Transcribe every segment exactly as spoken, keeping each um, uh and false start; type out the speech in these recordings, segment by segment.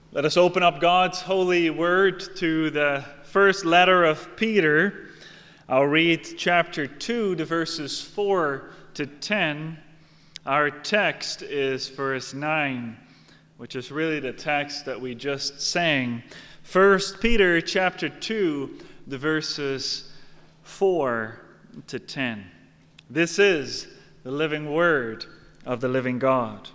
Let us open up God's holy word to the first letter of Peter. I'll read chapter two, the verses four to ten. Our text is verse nine, which is really the text that we just sang. First Peter chapter two, the verses four to ten. This is the living word of the living God.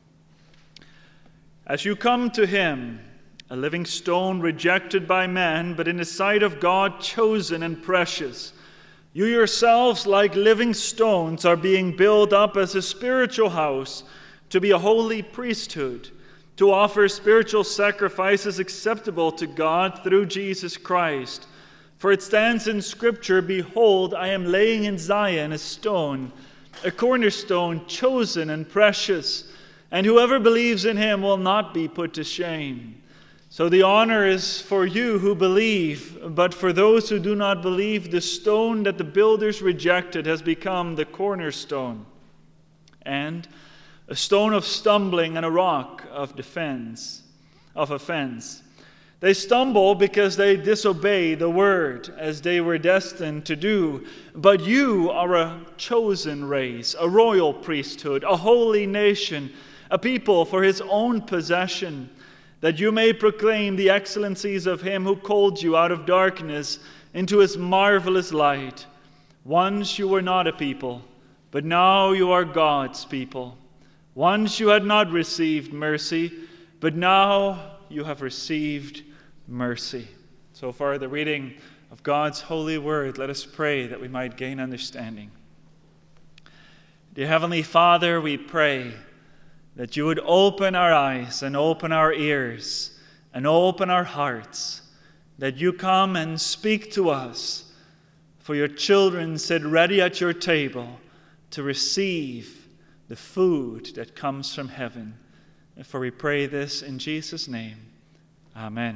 As you come to him, a living stone rejected by men, but in the sight of God chosen and precious, you yourselves, like living stones, are being built up as a spiritual house to be a holy priesthood, to offer spiritual sacrifices acceptable to God through Jesus Christ. For it stands in Scripture, "Behold, I am laying in Zion a stone, a cornerstone chosen and precious, and whoever believes in him will not be put to shame." So the honor is for you who believe, but for those who do not believe, the stone that the builders rejected has become the cornerstone, and a stone of stumbling and a rock of defense, of offense. They stumble because they disobey the word, as they were destined to do. But you are a chosen race, a royal priesthood, a holy nation, a people for his own possession, that you may proclaim the excellencies of him who called you out of darkness into his marvelous light. Once you were not a people, but now you are God's people. Once you had not received mercy, but now you have received mercy. So far, the reading of God's holy word. Let us pray that we might gain understanding. Dear Heavenly Father, we pray that you would open our eyes and open our ears and open our hearts, that you come and speak to us, for your children sit ready at your table to receive the food that comes from heaven. And for we pray this in Jesus' name. Amen.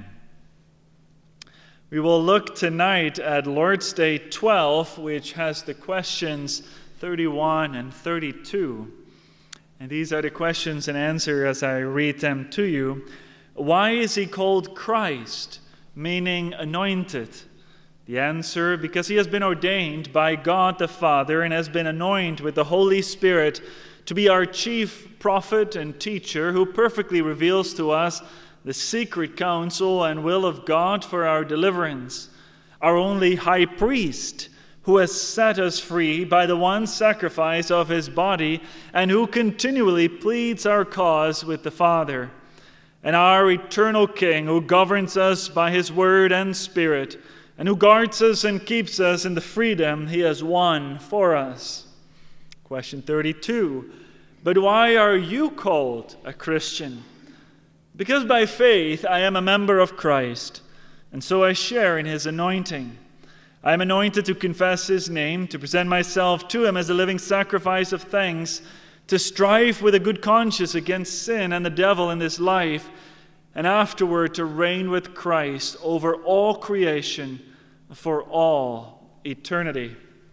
We will look tonight at Lord's Day twelve, which has the questions thirty-one and thirty-two. And these are the questions and answers as I read them to you. Why is he called Christ, meaning anointed? The answer, because he has been ordained by God the Father and has been anointed with the Holy Spirit to be our chief prophet and teacher, who perfectly reveals to us the secret counsel and will of God for our deliverance. Our only high priest, who has set us free by the one sacrifice of his body, and who continually pleads our cause with the Father. And our eternal King, who governs us by his word and spirit, and who guards us and keeps us in the freedom he has won for us. Question thirty-two. But why are you called a Christian? Because by faith I am a member of Christ, and so I share in his anointing. I am anointed to confess his name, to present myself to him as a living sacrifice of thanks, to strive with a good conscience against sin and the devil in this life, and afterward to reign with Christ over all creation for all eternity.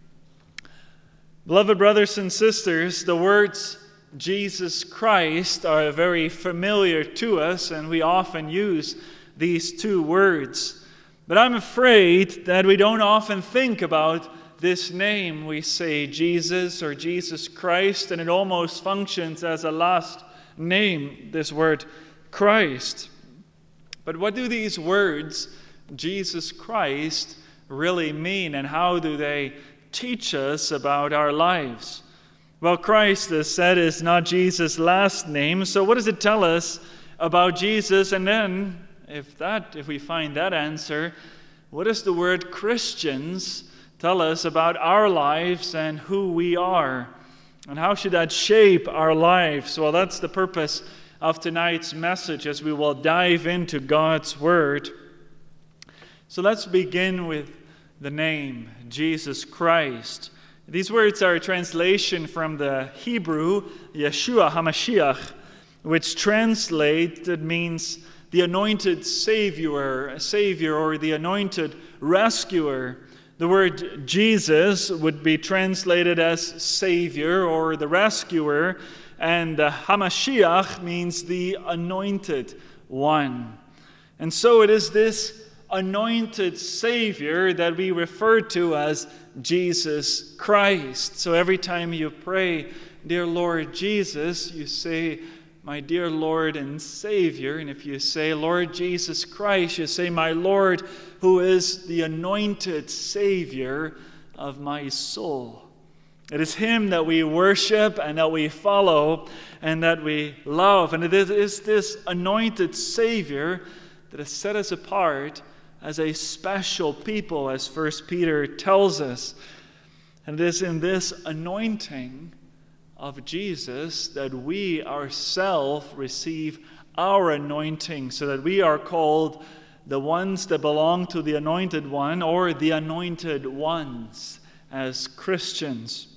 Beloved brothers and sisters, the words Jesus Christ are very familiar to us, and we often use these two words. But I'm afraid that we don't often think about this name. We say Jesus or Jesus Christ, and it almost functions as a last name, this word Christ. But what do these words, Jesus Christ, really mean, and how do they teach us about our lives? Well, Christ, as said, is not Jesus' last name, so what does it tell us about Jesus? And then, If that, if we find that answer, what does the word Christians tell us about our lives and who we are? And how should that shape our lives? Well, that's the purpose of tonight's message as we will dive into God's Word. So let's begin with the name, Jesus Christ. These words are a translation from the Hebrew, Yeshua HaMashiach, which translated means the anointed Savior, Savior, or the anointed rescuer. The word Jesus would be translated as Savior or the rescuer, and the Hamashiach means the anointed One. And so it is this anointed Savior that we refer to as Jesus Christ. So every time you pray, "Dear Lord Jesus," you say, "My dear Lord and Savior." And if you say, "Lord Jesus Christ," you say, "My Lord, who is the anointed Savior of my soul." It is Him that we worship and that we follow and that we love. And it is this anointed Savior that has set us apart as a special people, as First Peter tells us. And it is in this anointing of Jesus that we ourselves receive our anointing, so that we are called the ones that belong to the Anointed One, or the anointed ones as Christians.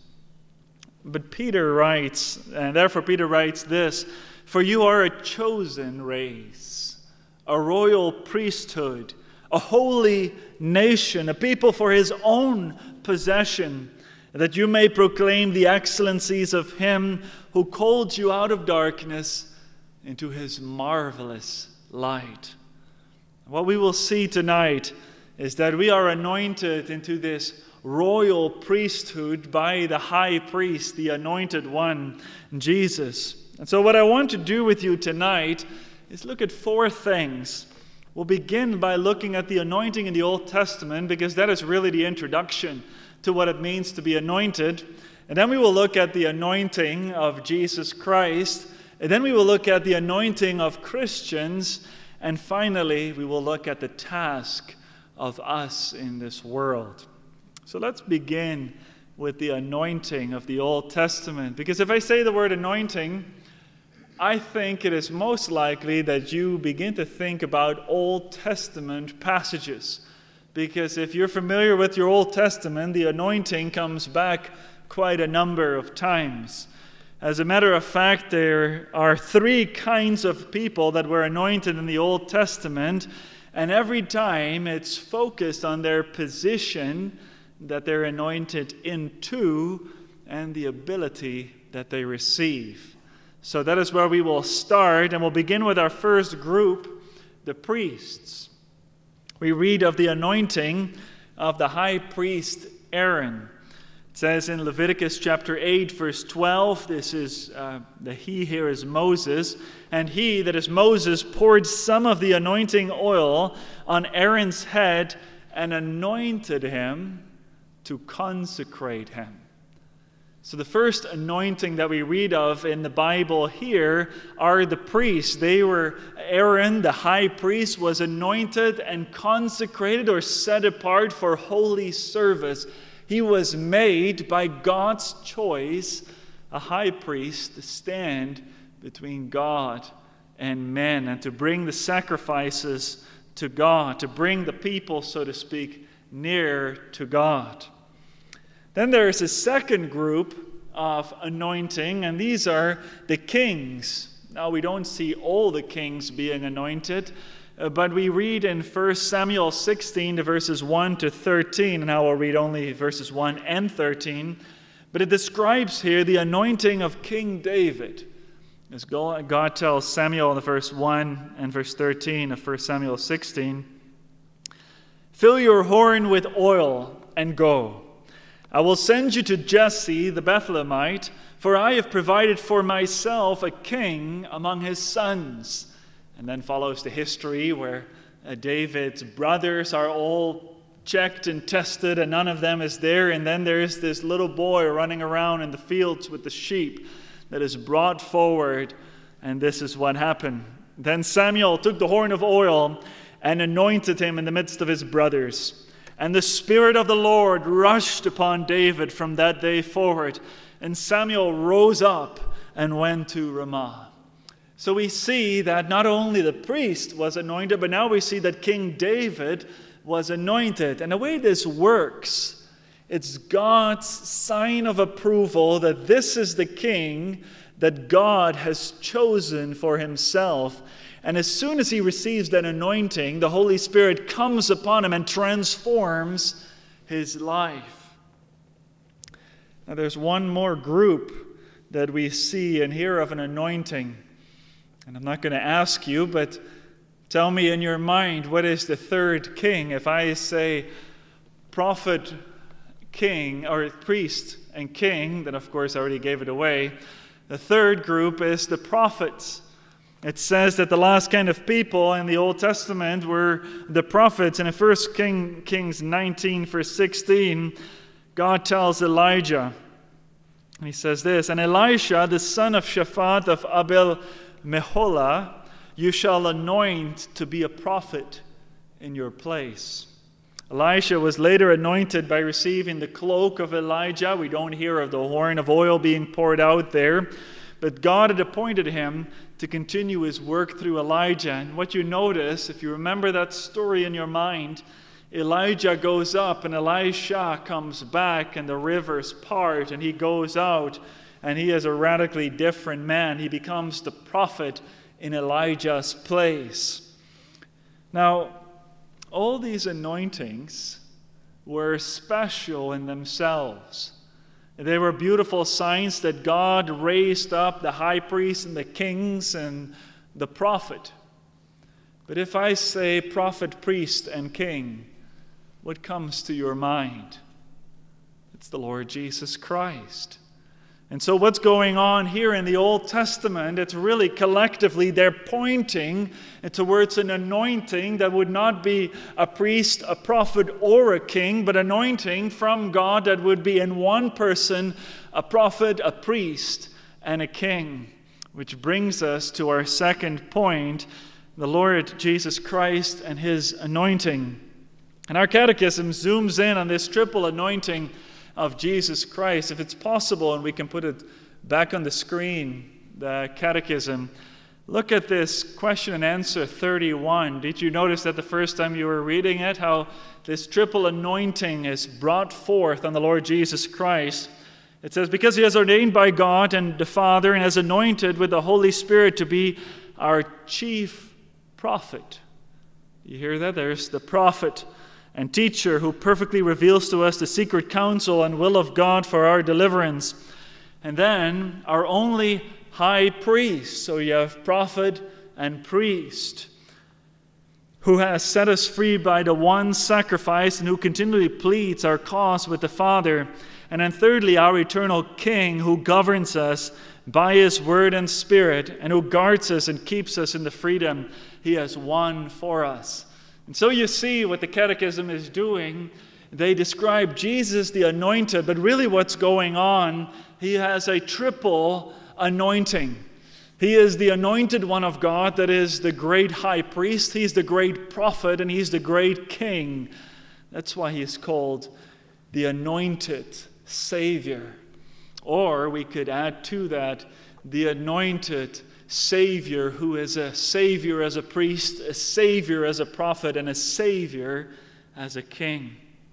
But Peter writes, and therefore Peter writes this, "For you are a chosen race, a royal priesthood, a holy nation, a people for His own possession, that you may proclaim the excellencies of Him who called you out of darkness into His marvelous light." What we will see tonight is that we are anointed into this royal priesthood by the high priest, the anointed one, Jesus. And so what I want to do with you tonight is look at four things. We'll begin by looking at the anointing in the Old Testament, because that is really the introduction to what it means to be anointed. And then we will look at the anointing of Jesus Christ. And then we will look at the anointing of Christians. And finally, we will look at the task of us in this world. So let's begin with the anointing of the Old Testament. Because if I say the word anointing, I think it is most likely that you begin to think about Old Testament passages. Because if you're familiar with your Old Testament, the anointing comes back quite a number of times. As a matter of fact, there are three kinds of people that were anointed in the Old Testament, and every time it's focused on their position that they're anointed into and the ability that they receive. So that is where we will start, and we'll begin with our first group, the priests. We read of the anointing of the high priest Aaron. It says in Leviticus chapter eight, verse twelve, this is, uh, the he here is Moses, "And he," that is Moses, "poured some of the anointing oil on Aaron's head and anointed him to consecrate him." So the first anointing that we read of in the Bible here are the priests. They were, Aaron, the high priest, was anointed and consecrated or set apart for holy service. He was made by God's choice a high priest to stand between God and men and to bring the sacrifices to God, to bring the people, so to speak, near to God. Then there is a second group of anointing, and these are the kings. Now, we don't see all the kings being anointed, uh, but we read in First Samuel sixteen, the verses one to thirteen, and I will read only verses one and thirteen, but it describes here the anointing of King David. As God tells Samuel in the verse one and verse thirteen of First Samuel sixteen, "Fill your horn with oil and go. I will send you to Jesse the Bethlehemite, for I have provided for myself a king among his sons." And then follows the history where uh, David's brothers are all checked and tested, and none of them is there. And then there is this little boy running around in the fields with the sheep that is brought forward, and this is what happened. Then Samuel took the horn of oil and anointed him in the midst of his brothers. And the Spirit of the Lord rushed upon David from that day forward. And Samuel rose up and went to Ramah. So we see that not only the priest was anointed, but now we see that King David was anointed. And the way this works, it's God's sign of approval that this is the king that God has chosen for himself. And as soon as he receives that anointing, the Holy Spirit comes upon him and transforms his life. Now there's one more group that we see and hear of an anointing. And I'm not going to ask you, but Tell me in your mind, what is the third king? If I say prophet, king, or priest and king, then of course I already gave it away. The third group is the prophets. It says that the last kind of people in the Old Testament were the prophets. And in First King, Kings nineteen, verse sixteen, God tells Elijah, he says this, "And Elisha, the son of Shaphat of Abel Meholah, you shall anoint to be a prophet in your place." Elisha was later anointed by receiving the cloak of Elijah. We don't hear of the horn of oil being poured out there. But God had appointed him to continue his work through Elijah. And what you notice, if you remember that story in your mind, Elijah goes up and Elisha comes back and the rivers part and he goes out and he is a radically different man. He becomes the prophet in Elijah's place. Now, all these anointings were special in themselves. They were beautiful signs that God raised up the high priests and the kings and the prophet. But if I say prophet, priest, and king, what comes to your mind? It's the Lord Jesus Christ. And so what's going on here in the Old Testament, it's really collectively they're pointing towards an anointing that would not be a priest, a prophet, or a king, but anointing from God that would be in one person, a prophet, a priest, and a king. Which brings us to our second point, the Lord Jesus Christ and his anointing. And our catechism zooms in on this triple anointing of Jesus Christ. If it's possible, and we can put it back on the screen, the catechism, look at this question and answer thirty-one. Did you notice that the first time you were reading it, how this triple anointing is brought forth on the Lord Jesus Christ? It says, because he is ordained by God and the Father and has anointed with the Holy Spirit to be our chief prophet. You hear that? There's the prophet and teacher who perfectly reveals to us the secret counsel and will of God for our deliverance. And then our only high priest. So you have prophet and priest, who has set us free by the one sacrifice and who continually pleads our cause with the Father. And then thirdly, our eternal King, who governs us by his word and spirit and who guards us and keeps us in the freedom he has won for us. And so you see what the Catechism is doing. They describe Jesus the anointed, but really what's going on, he has a triple anointing. He is the anointed one of God, that is the great high priest, he's the great prophet, and he's the great king. That's why he is called the anointed Savior. Or we could add to that, the anointed Savior, who is a Savior as a priest, a Savior as a prophet, and a Savior as a king.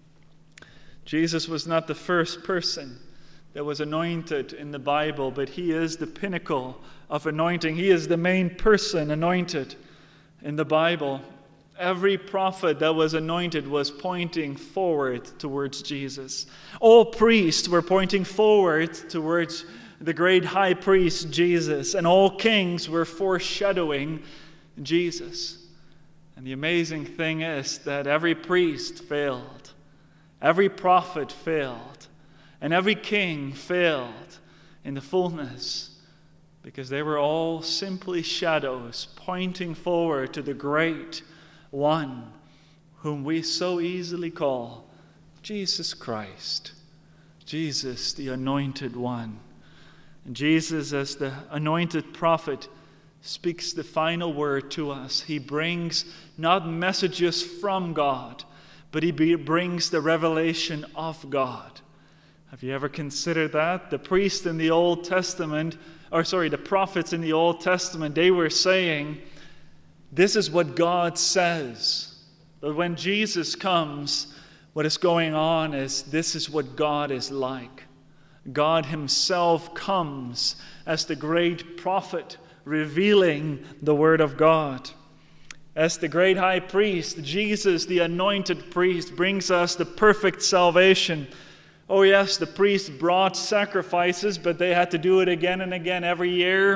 Jesus was not the first person that was anointed in the Bible, but he is the pinnacle of anointing. He is the main person anointed in the Bible. Every prophet that was anointed was pointing forward towards Jesus. All priests were pointing forward towards the great high priest Jesus, and all kings were foreshadowing Jesus. And the amazing thing is that every priest failed, every prophet failed, and every king failed in the fullness, because they were all simply shadows pointing forward to the great one whom we so easily call Jesus Christ, Jesus the anointed one. And Jesus, as the anointed prophet, speaks the final word to us. He brings not messages from God, but he be, brings the revelation of God. Have you ever considered that? The priests in the Old Testament, or sorry, the prophets in the Old Testament, they were saying, this is what God says. But when Jesus comes, what is going on is this is what God is like. God himself comes as the great prophet, revealing the word of God. As the great high priest, Jesus, the anointed priest, brings us the perfect salvation. Oh yes, the priests brought sacrifices, but they had to do it again and again every year.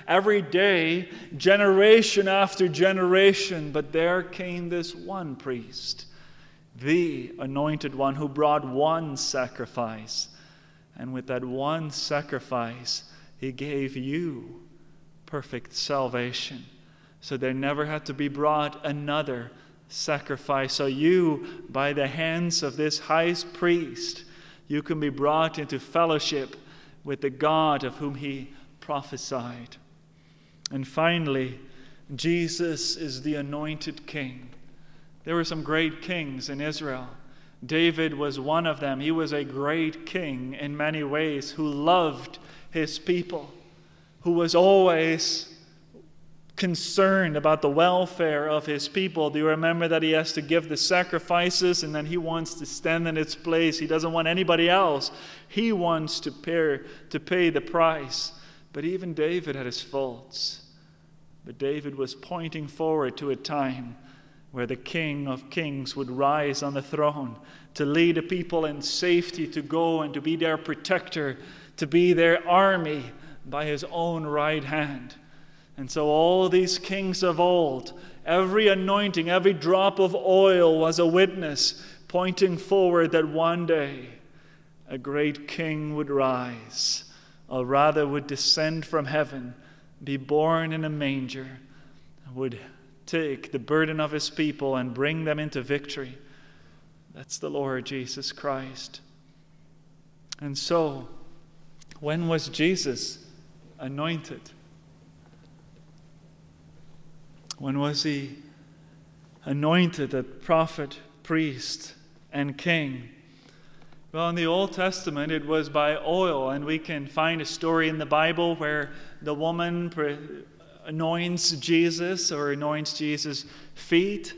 every day, generation after generation. But there came this one priest, the anointed one, who brought one sacrifice. And with that one sacrifice, he gave you perfect salvation. So there never had to be brought another sacrifice. So you, by the hands of this high priest, you can be brought into fellowship with the God of whom he prophesied. And finally, Jesus is the anointed king. There were some great kings in Israel. David was one of them. He was a great king in many ways, who loved his people, who was always concerned about the welfare of his people. Do you remember that he has to give the sacrifices and then he wants to stand in its place? He doesn't want anybody else. He wants to pay, to pay the price. But even David had his faults. But David was pointing forward to a time where the King of Kings would rise on the throne to lead a people in safety, to go and to be their protector, to be their army by his own right hand. And so all these kings of old, every anointing, every drop of oil was a witness pointing forward that one day a great king would rise, or rather would descend from heaven, be born in a manger, would take the burden of his people and bring them into victory. That's the Lord Jesus Christ. And so, when was Jesus anointed? When was he anointed a prophet, priest, and king? Well, in the Old Testament, it was by oil, and we can find a story in the Bible where the woman pre- anoints Jesus or anoints Jesus' feet.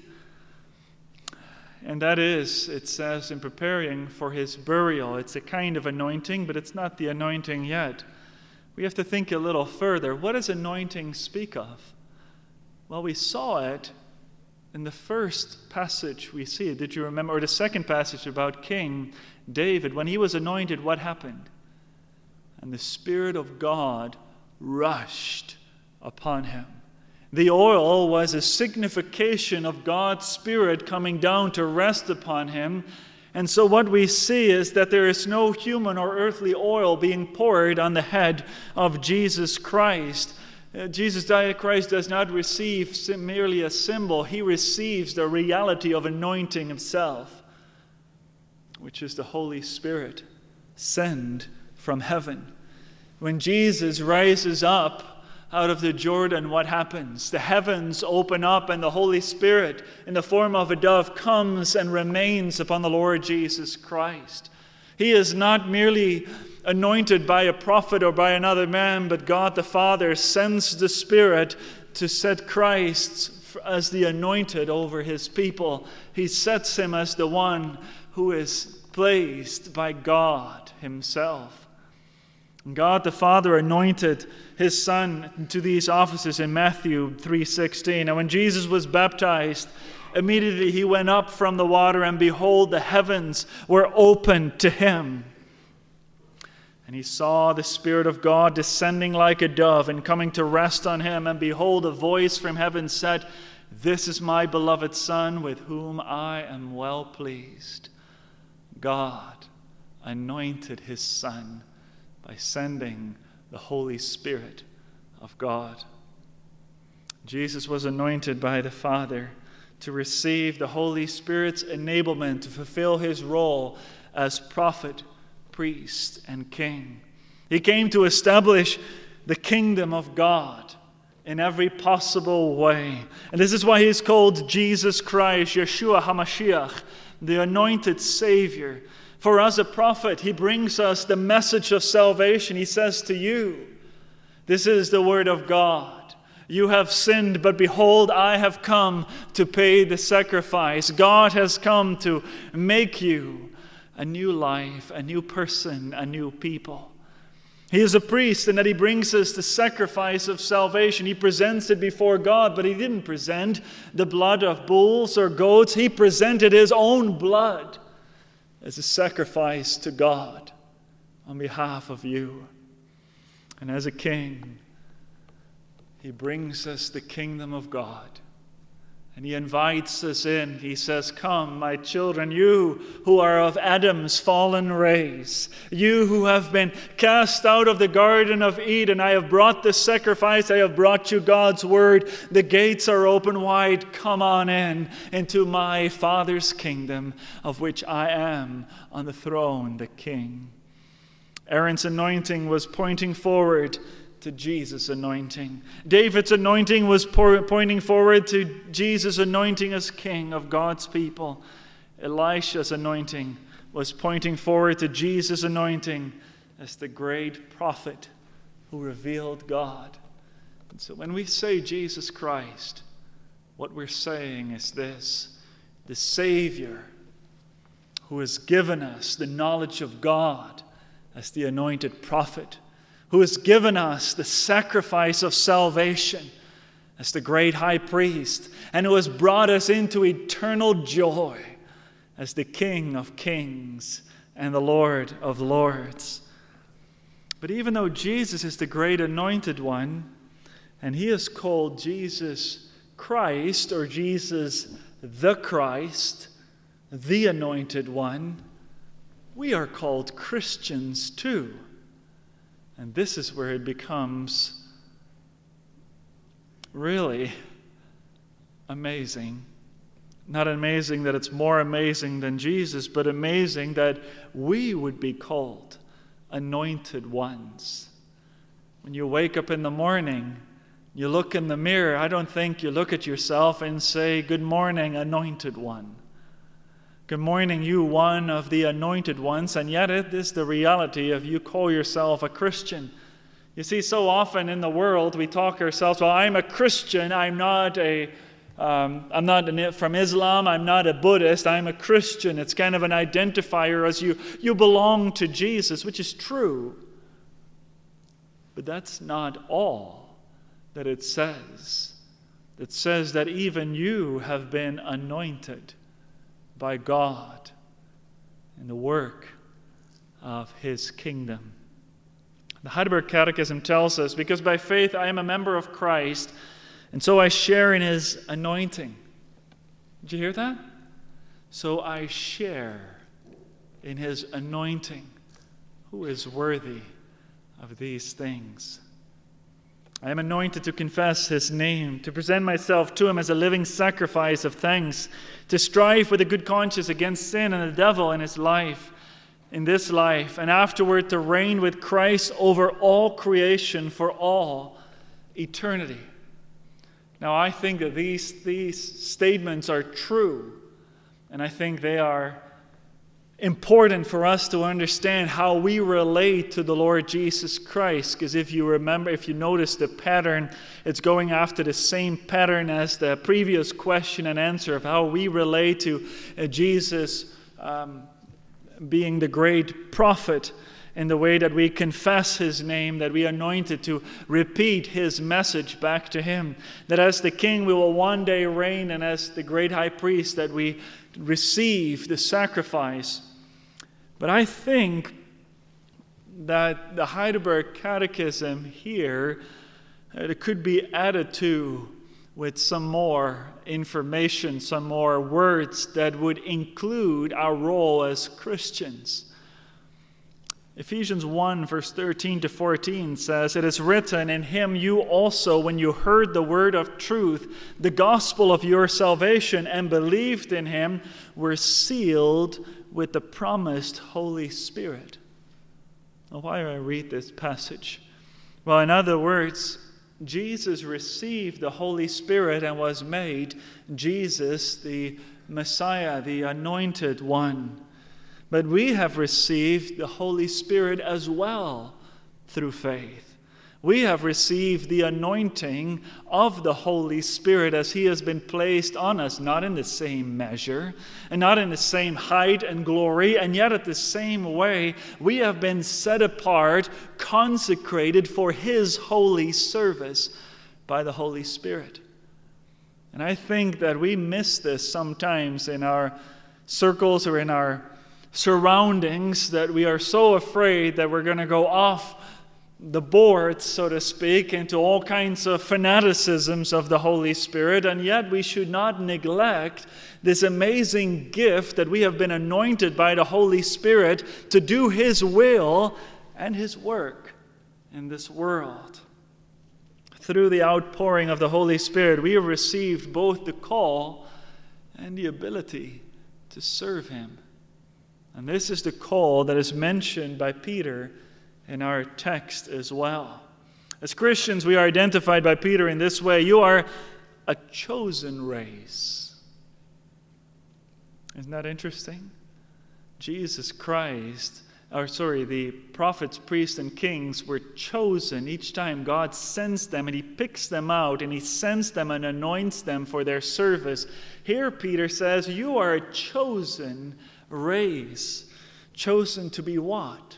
And that is, it says, in preparing for his burial. It's a kind of anointing, but it's not the anointing yet. We have to think a little further. What does anointing speak of? Well, we saw it in the first passage we see. Did you remember? Or the second passage about King David. When he was anointed, what happened? And the Spirit of God rushed upon him. The oil was a signification of God's Spirit coming down to rest upon him. And so what we see is that there is no human or earthly oil being poured on the head of Jesus Christ. Uh, Jesus Christ does not receive merely a symbol. He receives the reality of anointing himself, which is the Holy Spirit sent from heaven. When Jesus rises up out of the Jordan, what happens? The heavens open up and the Holy Spirit in the form of a dove comes and remains upon the Lord Jesus Christ. He is not merely anointed by a prophet or by another man, but God the Father sends the Spirit to set Christ as the anointed over his people. He sets him as the one who is placed by God himself. God the Father anointed his Son to these offices in Matthew three sixteen. And when Jesus was baptized, immediately he went up from the water, and behold, the heavens were opened to him. And he saw the Spirit of God descending like a dove and coming to rest on him. And behold, a voice from heaven said, "This is my beloved Son, with whom I am well pleased." God anointed his Son by sending the Holy Spirit of God. Jesus was anointed by the Father to receive the Holy Spirit's enablement to fulfill his role as prophet, priest, and king. He came to establish the kingdom of God in every possible way. And this is why he's called Jesus Christ, Yeshua HaMashiach, the anointed Savior. For as a prophet, he brings us the message of salvation. He says to you, this is the word of God. You have sinned, but behold, I have come to pay the sacrifice. God has come to make you a new life, a new person, a new people. He is a priest in that he brings us the sacrifice of salvation. He presents it before God, but he didn't present the blood of bulls or goats. He presented his own blood as a sacrifice to God on behalf of you. And as a king, he brings us the kingdom of God. And he invites us in. He says, "Come, my children, you who are of Adam's fallen race, you who have been cast out of the Garden of Eden, I have brought the sacrifice, I have brought you God's word. The gates are open wide. Come on in into my Father's kingdom, of which I am on the throne, the King." Aaron's anointing was pointing forward to Jesus' anointing. David's anointing was por- pointing forward to Jesus' anointing as king of God's people. Elisha's anointing was pointing forward to Jesus' anointing as the great prophet who revealed God. And so when we say Jesus Christ, what we're saying is this: the Savior who has given us the knowledge of God as the anointed prophet, who has given us the sacrifice of salvation as the great high priest, and who has brought us into eternal joy as the King of kings and the Lord of lords. But even though Jesus is the great anointed one, and he is called Jesus Christ, or Jesus the Christ, the anointed one, we are called Christians too. And this is where it becomes really amazing. Not amazing that it's more amazing than Jesus, but amazing that we would be called anointed ones. When you wake up in the morning, you look in the mirror, I don't think you look at yourself and say, "Good morning, anointed one." Good morning, you one of the anointed ones, and yet it is the reality of you call yourself a Christian. You see, so often in the world we talk ourselves, well, I'm a Christian, I'm not a, um, I'm not from Islam, I'm not a Buddhist, I'm a Christian. It's kind of an identifier as you, you belong to Jesus, which is true. But that's not all that it says. It says that even you have been anointed by God in the work of his kingdom. The Heidelberg Catechism tells us, because by faith I am a member of Christ, and so I share in his anointing. Did you hear that? So I share in his anointing. Who is worthy of these things? I am anointed to confess his name, to present myself to him as a living sacrifice of thanks, to strive with a good conscience against sin and the devil in his life, in this life, and afterward to reign with Christ over all creation for all eternity. Now, I think that these, these statements are true, and I think they are important for us to understand how we relate to the Lord Jesus Christ. Because if you remember, if you notice the pattern, it's going after the same pattern as the previous question and answer of how we relate to uh, Jesus um, being the great prophet, in the way that we confess his name, that we are anointed to repeat his message back to him, that as the king we will one day reign, and as the great high priest that we receive the sacrifice. But I think that the Heidelberg Catechism here, uh, it could be added to with some more information, some more words that would include our role as Christians. Ephesians one, verse thirteen to fourteen says, "It is written, in him you also, when you heard the word of truth, the gospel of your salvation, and believed in him, were sealed with the promised Holy Spirit." Now, why do I read this passage? Well, in other words, Jesus received the Holy Spirit and was made Jesus, the Messiah, the anointed one. But we have received the Holy Spirit as well through faith. We have received the anointing of the Holy Spirit as he has been placed on us, not in the same measure and not in the same height and glory, and yet at the same way we have been set apart, consecrated for his holy service by the Holy Spirit. And I think that we miss this sometimes in our circles or in our surroundings, that we are so afraid that we're going to go off the board, so to speak, into all kinds of fanaticisms of the Holy Spirit, and yet we should not neglect this amazing gift that we have been anointed by the Holy Spirit to do His will and His work in this world. Through the outpouring of the Holy Spirit, we have received both the call and the ability to serve Him. And this is the call that is mentioned by Peter in our text as well. As Christians, we are identified by Peter in this way. You are a chosen race. Isn't that interesting? Jesus Christ, or sorry, the prophets, priests, and kings were chosen. Each time God sends them and He picks them out and He sends them and anoints them for their service. Here Peter says, you are a chosen race. Chosen to be what?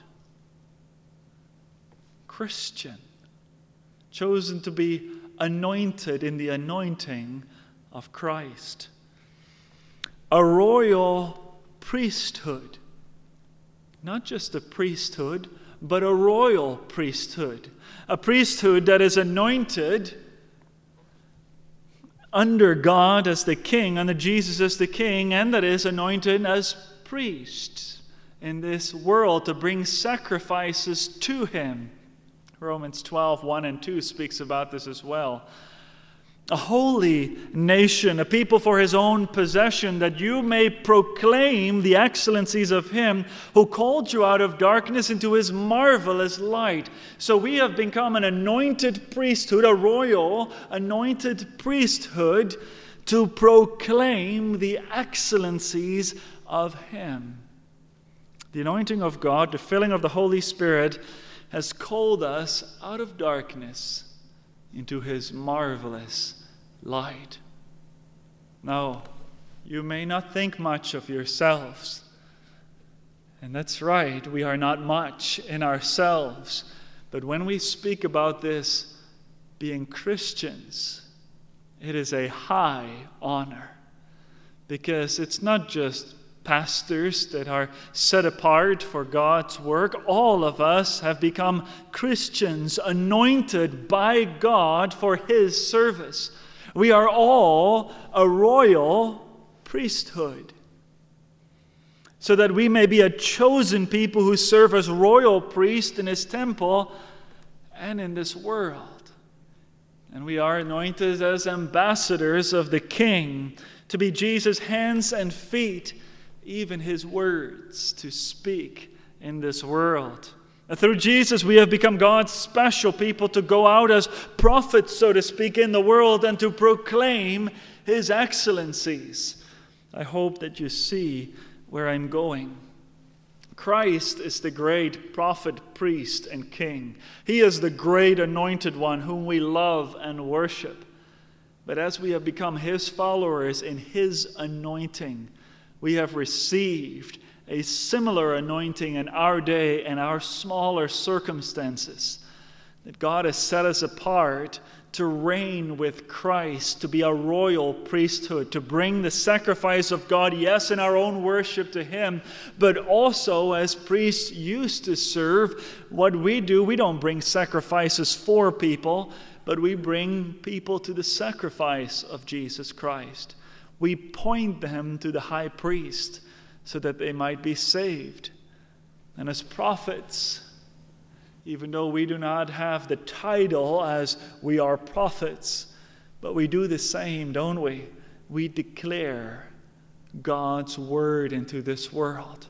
Christian. Chosen to be anointed in the anointing of Christ. A royal priesthood. Not just a priesthood, but a royal priesthood. A priesthood that is anointed under God as the king, under Jesus as the king, and that is anointed as priests in this world to bring sacrifices to Him. Romans twelve, one and two speaks about this as well. A holy nation, a people for His own possession, that you may proclaim the excellencies of Him who called you out of darkness into His marvelous light. So we have become an anointed priesthood, a royal anointed priesthood, to proclaim the excellencies of Him. The anointing of God, the filling of the Holy Spirit, has called us out of darkness into His marvelous light. Now, you may not think much of yourselves. And that's right, we are not much in ourselves. But when we speak about this being Christians, it is a high honor. Because it's not just pastors that are set apart for God's work. All of us have become Christians, anointed by God for His service. We are all a royal priesthood, so that we may be a chosen people who serve as royal priests in His temple and in this world. And we are anointed as ambassadors of the King, to be Jesus' hands and feet, even His words to speak in this world. And through Jesus, we have become God's special people to go out as prophets, so to speak, in the world and to proclaim His excellencies. I hope that you see where I'm going. Christ is the great prophet, priest, and king. He is the great anointed one whom we love and worship. But as we have become His followers in His anointing, we have received a similar anointing in our day and our smaller circumstances. That God has set us apart to reign with Christ, to be a royal priesthood, to bring the sacrifice of God, yes, in our own worship to Him, but also as priests used to serve. What we do, we don't bring sacrifices for people, but we bring people to the sacrifice of Jesus Christ. We point them to the high priest so that they might be saved. And as prophets, even though we do not have the title as we are prophets, but we do the same, don't we? We declare God's word into this world.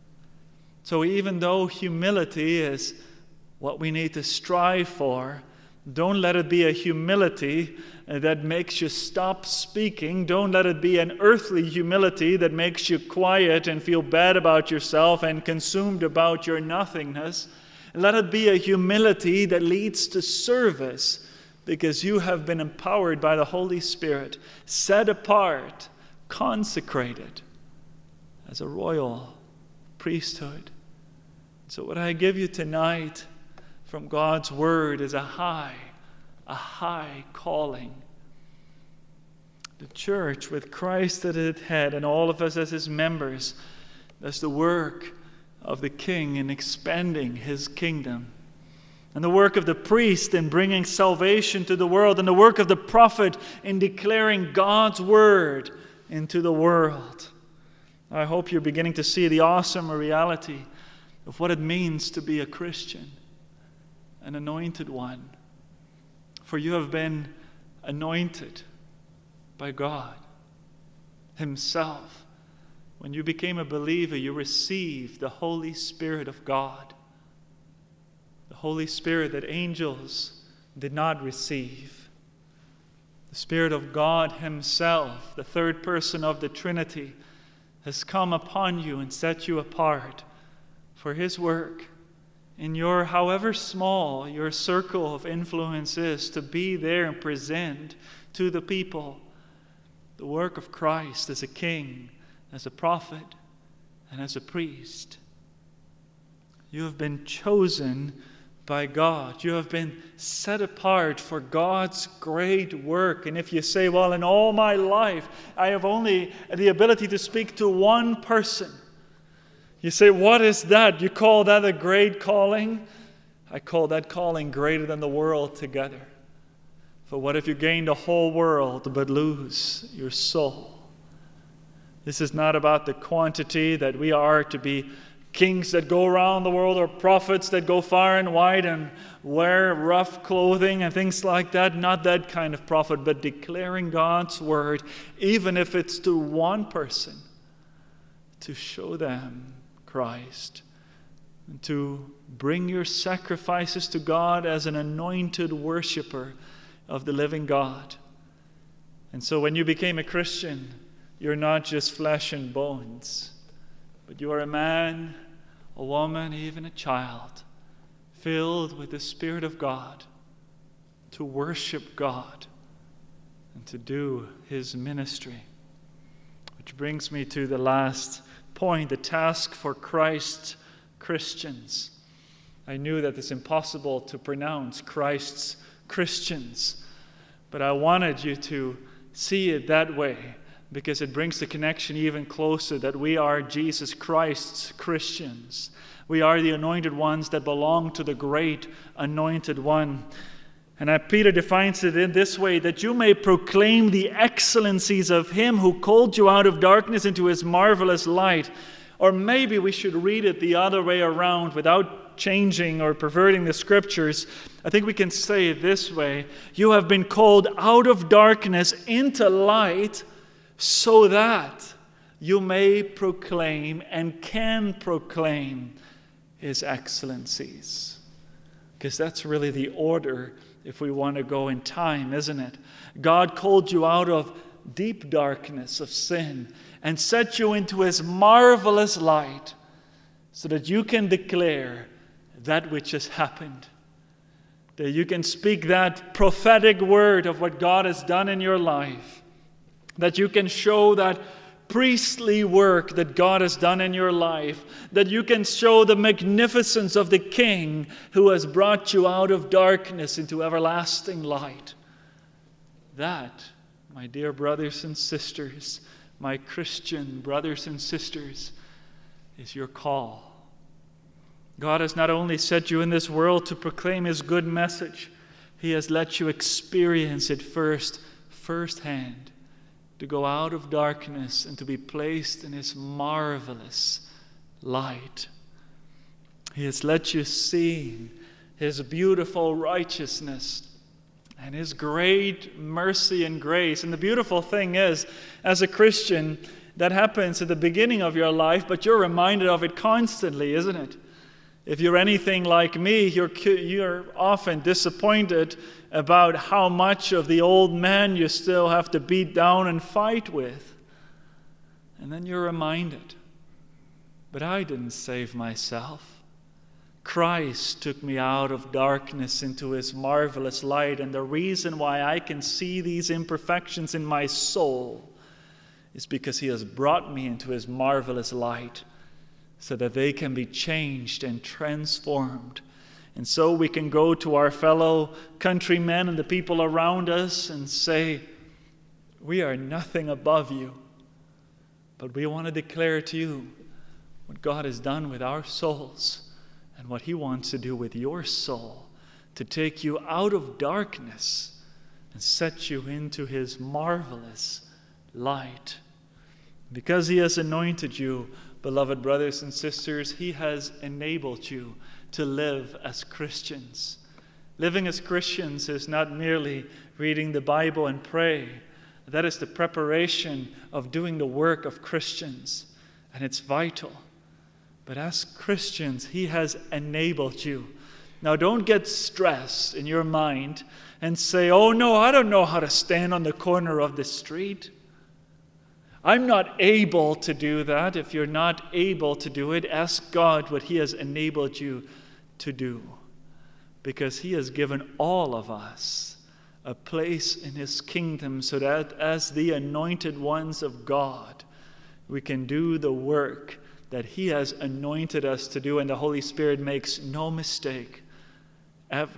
So even though humility is what we need to strive for, don't let it be a humility that makes you stop speaking. Don't let it be an earthly humility that makes you quiet and feel bad about yourself and consumed about your nothingness. Let it be a humility that leads to service, because you have been empowered by the Holy Spirit, set apart, consecrated as a royal priesthood. So what I give you tonight from God's word is a high, a high calling. The church with Christ at its head and all of us as His members, that's the work of the King in expanding His kingdom. and the work of the priest in bringing salvation to the world, and the work of the prophet in declaring God's word into the world. I hope you're beginning to see the awesome reality of what it means to be a Christian, an anointed one. For you have been anointed by God Himself. When you became a believer, you received the Holy Spirit of God. The Holy Spirit that angels did not receive. The Spirit of God Himself, the third person of the Trinity, has come upon you and set you apart for His work in your, however small your circle of influence is, to be there and present to the people the work of Christ as a king, as a prophet, and as a priest. You have been chosen by God. You have been set apart for God's great work. And if you say, well, in all my life, I have only the ability to speak to one person. You say, what is that? You call that a great calling? I call that calling greater than the world together. For what if you gain the whole world but lose your soul? This is not about the quantity that we are to be kings that go around the world, or prophets that go far and wide and wear rough clothing and things like that. Not that kind of prophet, but declaring God's word, even if it's to one person, to show them Christ, and to bring your sacrifices to God as an anointed worshiper of the living God. And so when you became a Christian, you're not just flesh and bones, but you are a man, a woman, even a child, filled with the Spirit of God to worship God and to do His ministry. Which brings me to the last point, the task for Christ's Christians. I knew that it's impossible to pronounce Christ's Christians, but I wanted you to see it that way, because it brings the connection even closer, that we are Jesus Christ's Christians. We are the anointed ones that belong to the great anointed one. And Peter defines it in this way, that you may proclaim the excellencies of Him who called you out of darkness into His marvelous light. Or maybe we should read it the other way around without changing or perverting the Scriptures. I think we can say it this way: you have been called out of darkness into light, so that you may proclaim and can proclaim His excellencies. Because that's really the order if we want to go in time, isn't it? God called you out of deep darkness of sin and set you into His marvelous light, so that you can declare that which has happened. That you can speak that prophetic word of what God has done in your life. That you can show that priestly work that God has done in your life. That you can show the magnificence of the King who has brought you out of darkness into everlasting light. That, my dear brothers and sisters, my Christian brothers and sisters, is your call. God has not only set you in this world to proclaim His good message, He has let you experience it first, firsthand. To go out of darkness and to be placed in His marvelous light. He has let you see His beautiful righteousness and His great mercy and grace. And the beautiful thing is, as a Christian, that happens at the beginning of your life, but you're reminded of it constantly, isn't it? If you're anything like me, you're, you're often disappointed about how much of the old man you still have to beat down and fight with. And then you're reminded, but I didn't save myself. Christ took me out of darkness into His marvelous light, and the reason why I can see these imperfections in my soul is because He has brought me into His marvelous light, so that they can be changed and transformed. And so we can go to our fellow countrymen and the people around us and say, we are nothing above you, but we want to declare to you what God has done with our souls and what He wants to do with your soul. to take you out of darkness and set you into his marvelous light. Because he has anointed you, beloved brothers and sisters, he has enabled you to live as Christians. Living as Christians is not merely reading the Bible and pray. That is the preparation of doing the work of Christians, and it's vital. But as Christians, he has enabled you. Now, don't get stressed in your mind and say, oh no, I don't know how to stand on the corner of the street. I'm not able to do that. If you're not able to do it, ask God what he has enabled you to do. Because he has given all of us a place in his kingdom so that as the anointed ones of God, we can do the work that he has anointed us to do, and the Holy Spirit makes no mistake ever.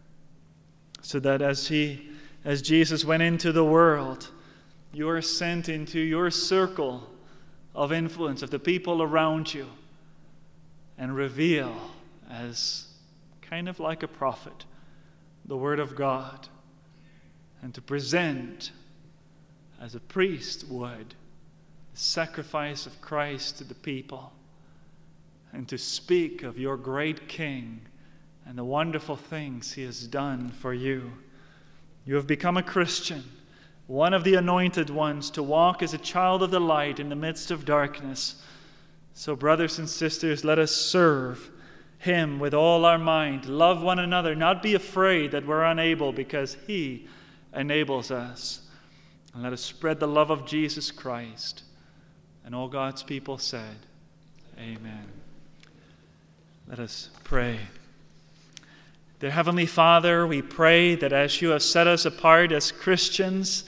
So that as he, as Jesus went into the world, you are sent into your circle of influence of the people around you and reveal, as kind of like a prophet, the Word of God, and to present, as a priest would, the sacrifice of Christ to the people, and to speak of your great King and the wonderful things he has done for you. You have become a Christian, one of the anointed ones, to walk as a child of the light in the midst of darkness. So, brothers and sisters, let us serve him with all our mind. Love one another. Not be afraid that we're unable, because he enables us. And let us spread the love of Jesus Christ. And all God's people said, amen. Let us pray. Dear Heavenly Father, we pray that as you have set us apart as Christians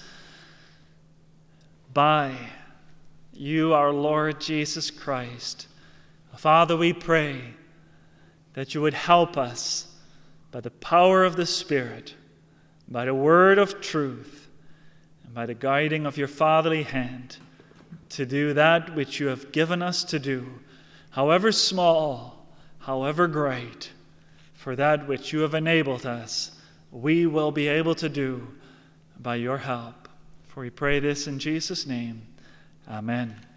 by you, our Lord Jesus Christ, Father, we pray that you would help us by the power of the Spirit, by the word of truth, and by the guiding of your fatherly hand, to do that which you have given us to do, however small, however great. For that which you have enabled us, we will be able to do by your help. For we pray this in Jesus' name. Amen.